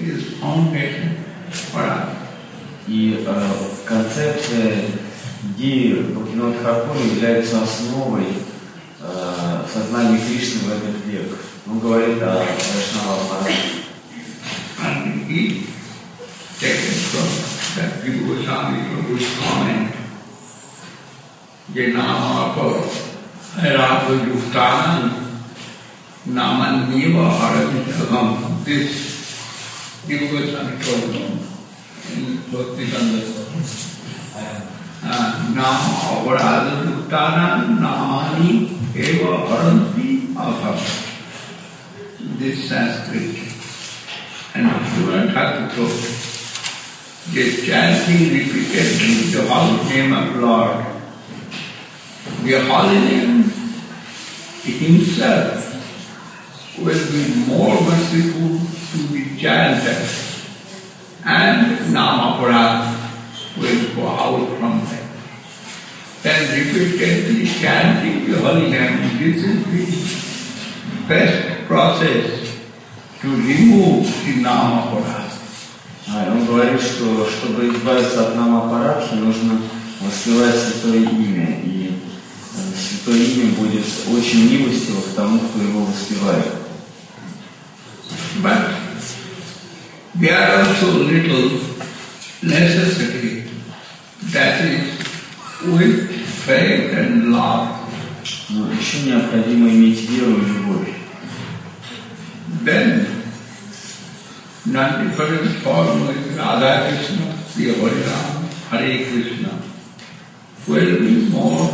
is foundation for us. И концепция идеи Бхактивинода Тхакура является основой сознания Кришны в этот век. Он говорит о Вайшнава-аппарате. And he taken from that Jiva Goswami Prabhu's comment, Janamapa Radha Yuftanan Naman Neva Haraditagam. This Jiva Goswami told them in Bhakti-Sandasa. Nama Radha Yuftanan Namani Eva Haranti Aham. This Sanskrit. And you don't have to talk. Just chanting repeatedly the holy name of Lord. The holy name himself will be more merciful to the chanter, and Namaparad will go out from them. Then repeatedly chanting the holy name, this is the best process to remove the Namaparad. Он говорит, что чтобы избавиться от намапарадхи, нужно воспевать святое имя. И святое имя будет очень милостиво к тому, кто его воспевает. But there are also little necessity, that is with faith and love. Но еще необходимо иметь веру и любовь. Then, non-different form with Radha Krishna, the Harinam, Hare Krishna, will be more,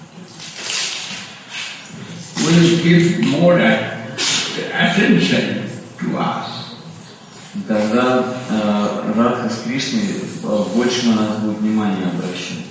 will give more attention to us. Тогда Радха с Кришной больше на нас будет внимание обращать.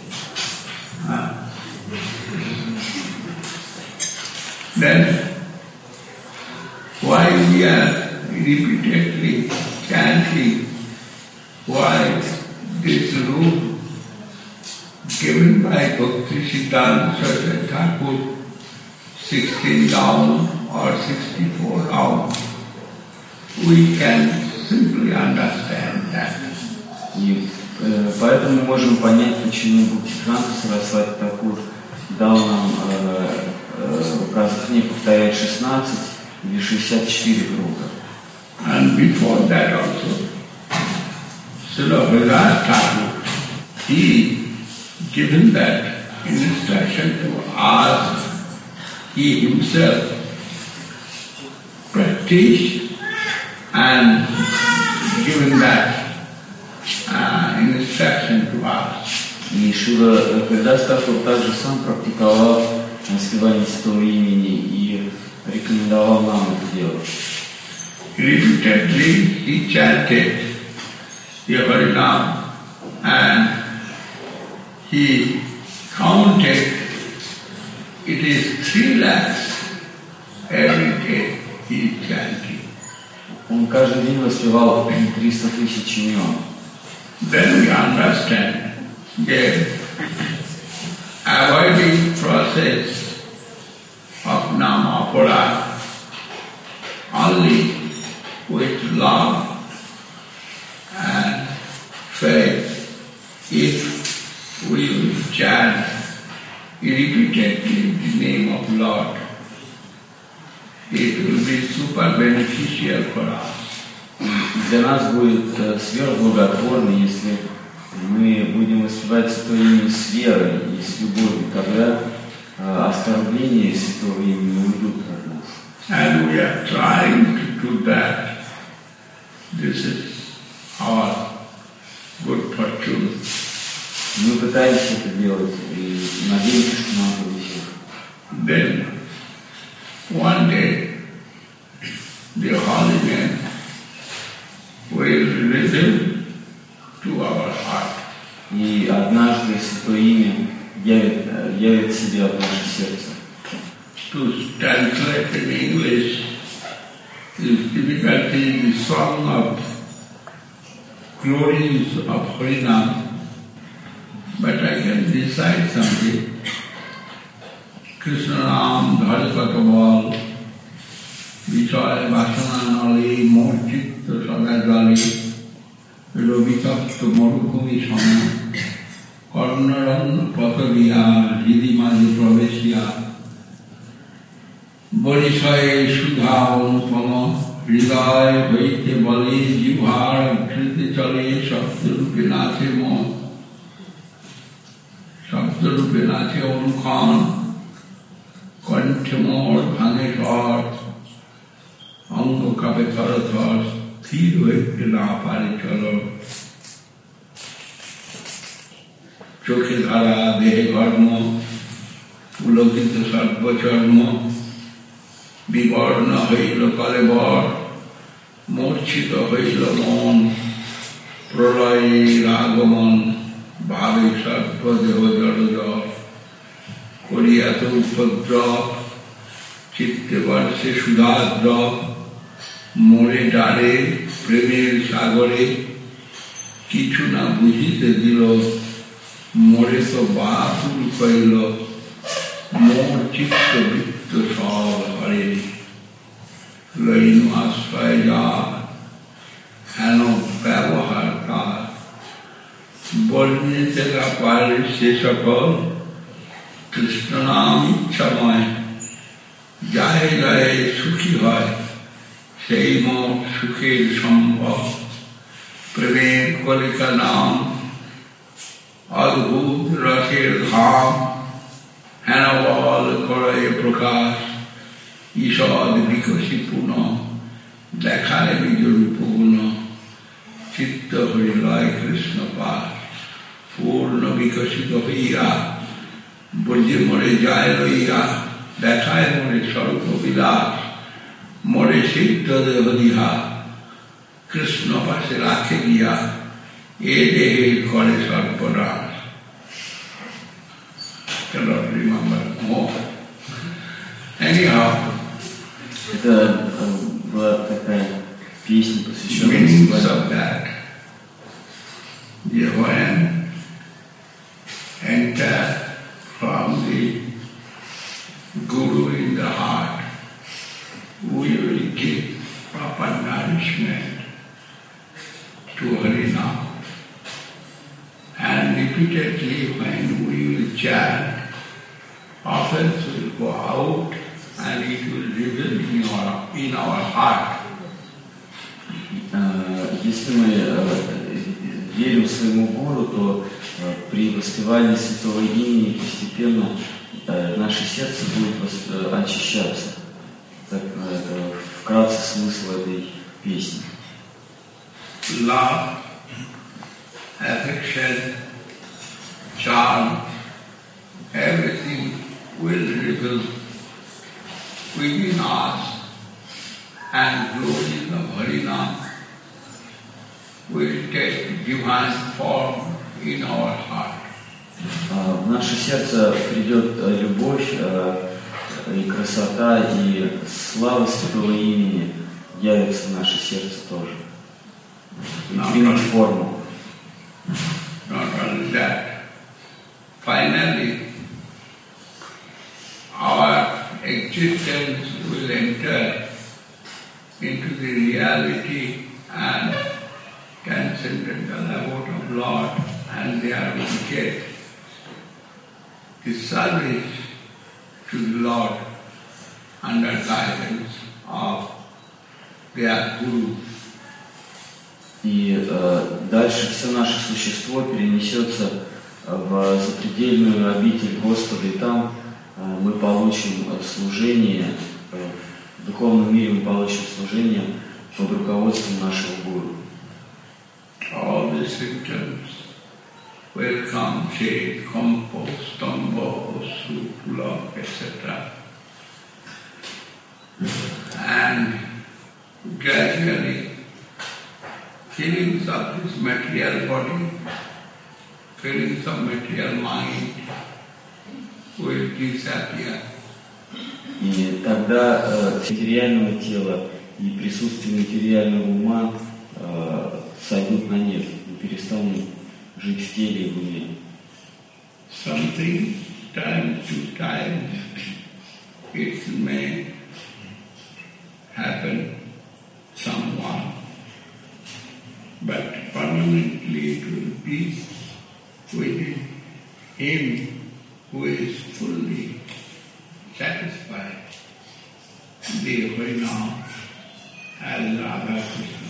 Then, why we are repeatedly chanting, why this rule given by Bhakti Siddhanta Saraswati Thakur, 16 rounds or 64 rounds, we can simply understand that. И поэтому мы можем понять, почему Бхактисиddhanta Сарасвати Тхакур дал нам указ не повторять 16 или 64 круга. And before that also, Srila Bharat Thakur, he given that instruction to us, he himself practiced and given that instruction to us. И Шрила Бхарат Тхакур также сам практиковал воспевание святого имени и рекомендовал нам это делать. Repeatedly he chanted the Harinam and he counted, it is 3 lakhs every day he is chanting. Он каждый день воспевал 300 тысяч имен. Then we understand that avoiding process of Namaparad only with love and faith, if we will chant repeatedly the name of Lord, it will be super beneficial for us. Для нас будет сверхблаготворно, если мы будем воспевать святое имя с верой и с любовью, тогда оскорбления святого имени уйдут от нас. And we are trying to do that. This is our good fortune. Мы пытаемся это делать и надеемся, что нам повезет. Then, one day, the Holy Name will reveal to our heart. И однажды святое имя явит себя в наше сердце. To translate in English is difficult. The song of glories of Harinam, but I can decide something. Krishna Ram Dharikataval Vichaya Vasana Nali Mochit Sadajali চরণ পতবিয়া হৃদি মাঝে প্রবেশিয়া বরিশয়ে সুধা অনুপম হৃদয় হইতে বলে জিহ্বার ঘৃতে চলে শব্দরূপে নাচে মন শব্দরূপে নাচে অনুক্ষণ কণ্ঠে মোর ভাঙে স্বর অঙ্গ কাপে থরথর স্থির হইতে না পারে চলো চোখে ধারা দেহে ঘর্ম পুলকিত সর্বচর্ম বিবর্ণ হইল কলেবর মূর্ছিত হইল মন প্রলয়ের আগমন ভাবে সর্বদেহ জড়জর করিয়াত উপদ্রব চিত্তে বর্ষে সুধাদ্রব মোড়ে ডালে প্রেমের সাগরে কিছু না বুঝিতে দিল মোড়ে তো বাহুল কইল মোর চিত্ত বৃত্ত সব হরে লইন আশ্রয় যা হেন ব্যবহার তার বর্ণিতে না পারে সে সকল কৃষ্ণ নাম ইচ্ছাময় যায় যায় সুখী হয় সেই মোর সুখের সম্ভব প্রেমের কলিকা নাম অদ্ভুত রসের ধাম হেন বল করে প্রকাশ ঈষদ বিকশী পুনঃ দেখায় নিজ রূপগুণ চিত্ত হইলয় কৃষ্ণ পাশ পূর্ণ বিকশিত হইয়া বর্জ্যে মরে যায় লইয়া দেখায় মরে স্বল্প বিলাস মরে সিদ্ধ দেহ দিহা কৃষ্ণ পাশে রাখে গিয়া এ দেহে করে সর্বনাশ cannot remember more. Anyhow, это была такая песня, посвященная meanings of that. When enter from the Guru in the heart, we will give proper nourishment to Harinam. And repeatedly when we will chant, offense will go out and it will reveal in our heart. Если мы верим своему гуру, то при воспевании святого имени постепенно наше сердце будет очищаться. Так, это вкратце смысл этой песни. Love, affection, charm, everything will reveal within us, and glory of Harinam will take divine form in our heart. В наше сердце придет любовь и красота, и слава святого имени явится в наше сердце тоже. И примет форму. Not only that, finally our existence will enter into the reality and transcendental abode of Lord, and there we get the service to the Lord under guidance of their Guru. И дальше все наше существо перенесется в запредельную обитель Господа, и там мы получим служение, в духовном мире мы получим служение под руководством нашего гуру. All the symptoms will come, shade, compose, stumbo, sutula, etc. And gradually feelings of this material body, feelings of material mind will disappear. И тогда материального тела и присутствие материального ума сойдут на нет, мы перестанем жить в теле и в уме. Something time to time it may happen someone, but permanently it will be within him who is fully satisfied the Harinam as Radha Krishna.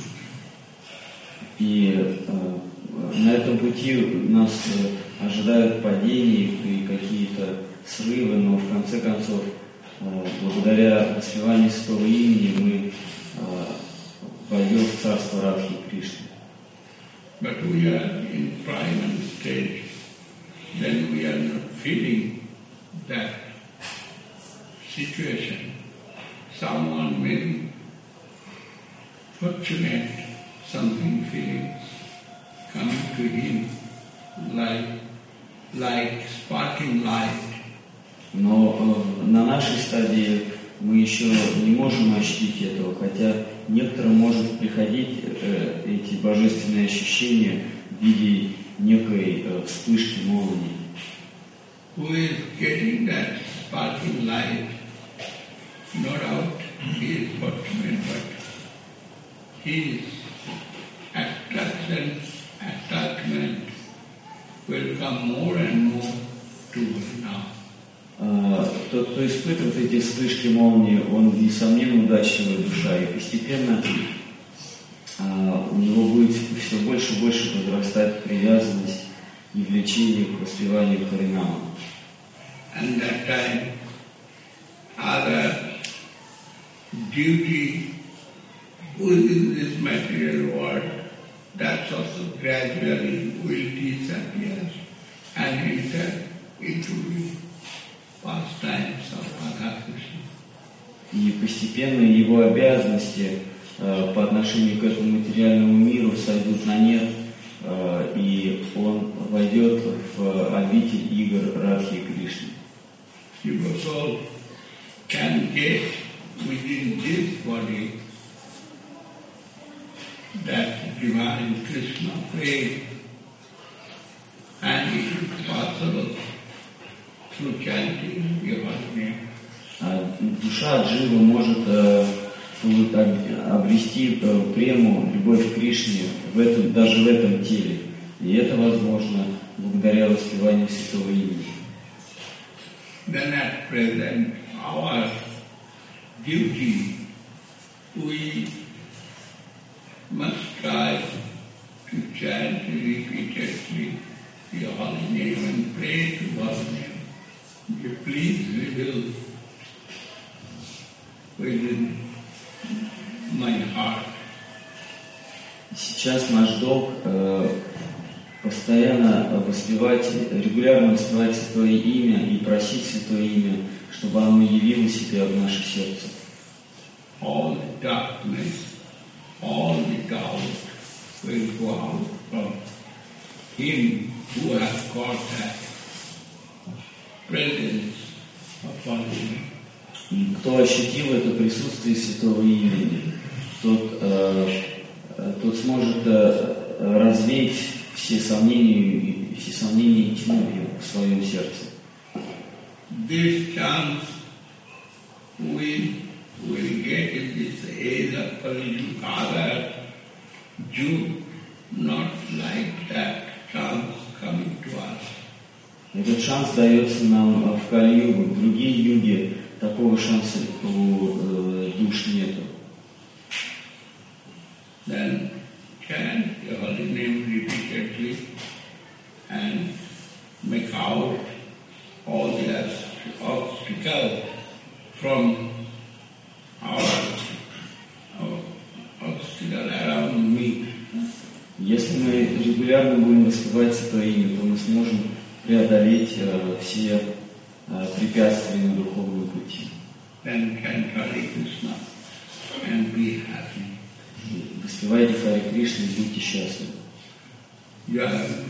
И на этом пути нас ожидают падения и какие-то срывы, но в конце концов, благодаря воспеванию святого имени, мы войдем в царство Радхи Кришны. But we are in primal stage, then we are not feeling that situation. Someone may be fortunate, something feelings coming to him like sparking light. Но на нашей стадии мы еще не можем ощутить этого, хотя некоторым может приходить эти божественные ощущения в виде некой вспышки молнии. Who is getting that sparking light? No doubt he is fortunate, but his attachment will come more and more to now. Тот, кто испытывает эти вспышки молнии, он, несомненно, удачливая душа, и постепенно у него будет все больше и больше возрастать привязанность и влечение к воспеванию Харинама. And that time, other duty within this material world, that also gradually will disappear and enter into the pastimes of Radha Krishna. И постепенно его обязанности по отношению к этому материальному миру сойдут на нет, и он войдет в обитель игр Радхи Кришны. Your soul can get within this body that divine Krishna praise, and it is possible through chanting your name. Душа дживы может обрести прему, любовь к Кришне даже в этом теле. И это возможно благодаря воспеванию святого имени. Then at present, our duty, we must try to chant repeatedly your holy name and pray to holy name. You please reveal within my heart. Сейчас наш долг постоянно воспевать, регулярно воспевать Святое Имя и просить Святое Имя, чтобы оно явило себя в наше сердце. All the darkness, all the doubt will go out from him who has got that presence upon him. И кто ощутил это присутствие Святого Имени, тот сможет развеять все сомнения и тьму в своем сердце. This chance we will get in this age of Kali Yuga. You not like that chance coming to us. Этот шанс дается нам в Кали-югу. В другие юги такого шанса у душ нету. Then chant your holy name repeatedly and make out all the obstacles from our obstacle around me. Если мы регулярно будем воспевать Святое Имя, то мы сможем преодолеть все препятствия на духовном пути. Then chant Hare Krishna and be happy. Воспевайте Харе Кришну и будьте счастливы. Jai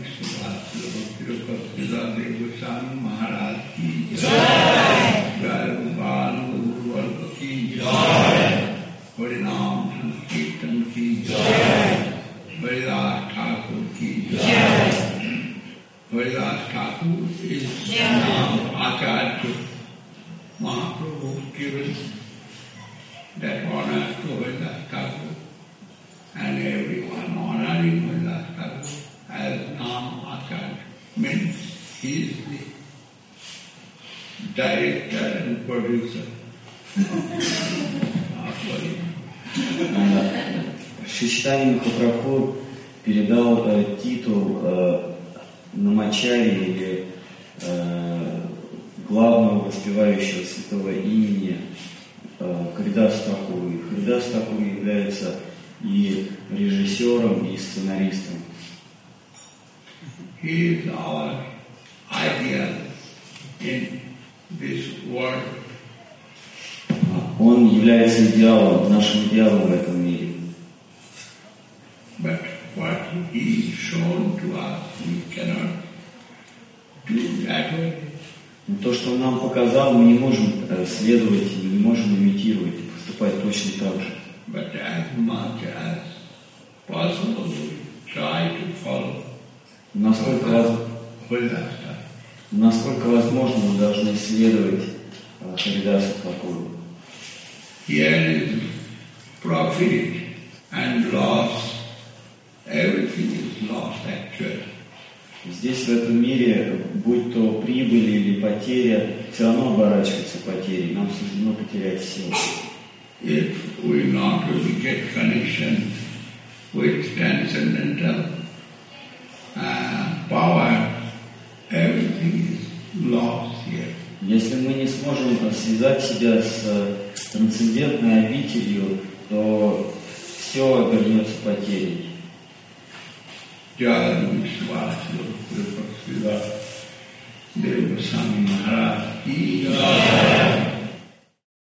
Vishnu Goswami Maharaj ki Jai. Jai Bhagwan Guru ki Jai. Harinam Sankirtan ki Jai. Haridas Thakur ki Jai. Haridas Thakur is now Acharya Mahaprabhu given that honor to Haridas Thakur, and everyone honoring Haridas Thakur as Nam Acharya means he is producer. Шри Чайтанья Махапрабху передал титул намачари или главного воспевающего святого имени Харидасу Такуру. Харидас Такур является и режиссером, и сценаристом. He is our ideal in this world. Он является идеалом, нашим идеалом в этом мире. But what he shown to us, we cannot do that way. Но то, что он нам показал, мы не можем следовать, мы не можем имитировать и поступать точно так же. But as much as possible, we try to follow. Насколько возможно, мы должны следовать Харидасу Такуру. Here is profit and loss. Everything is lost actually. Здесь, в этом мире, будь то прибыль или потеря, все равно оборачивается потерей. Нам суждено потерять все. If we not really get connection with transcendental power, everything is lost here. Если мы не сможем связать себя с трансцендентной обителью, то все обернется потерей. Jai Vishwasya Dev Goswami Maharaj Ki Jai.